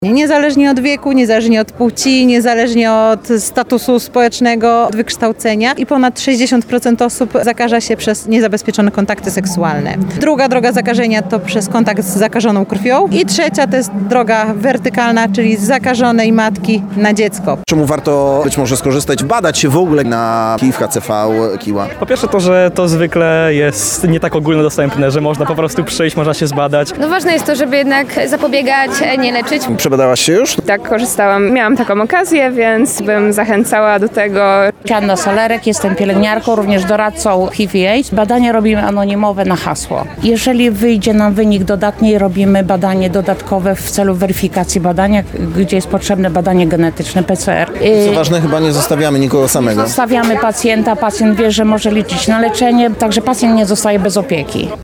Niezależnie od wieku, niezależnie od płci, niezależnie od statusu społecznego, wykształcenia i ponad 60% osób zakaża się przez niezabezpieczone kontakty seksualne. Druga droga zakażenia to przez kontakt z zakażoną krwią i trzecia to jest droga wertykalna, czyli z zakażonej matki na dziecko. Czemu warto być może skorzystać, badać się w ogóle na HIV, HCV, KIWA? Po pierwsze to, że to zwykle jest nie tak ogólnodostępne, że można po prostu przyjść, można się zbadać. No ważne jest to, żeby jednak zapobiegać, nie leczyć. Przebadałaś się już? Tak, korzystałam. Miałam taką okazję, więc bym zachęcała do tego. Anna Solerek, jestem pielęgniarką, również doradcą HIV/AIDS. Badania robimy anonimowe na hasło. Jeżeli wyjdzie nam wynik dodatni, robimy badanie dodatkowe w celu weryfikacji badania, gdzie jest potrzebne badanie genetyczne PCR. Co ważne, chyba nie zostawiamy nikogo samego. Zostawiamy pacjenta, pacjent wie, że może liczyć na leczenie, także pacjent nie zostaje bez opieki.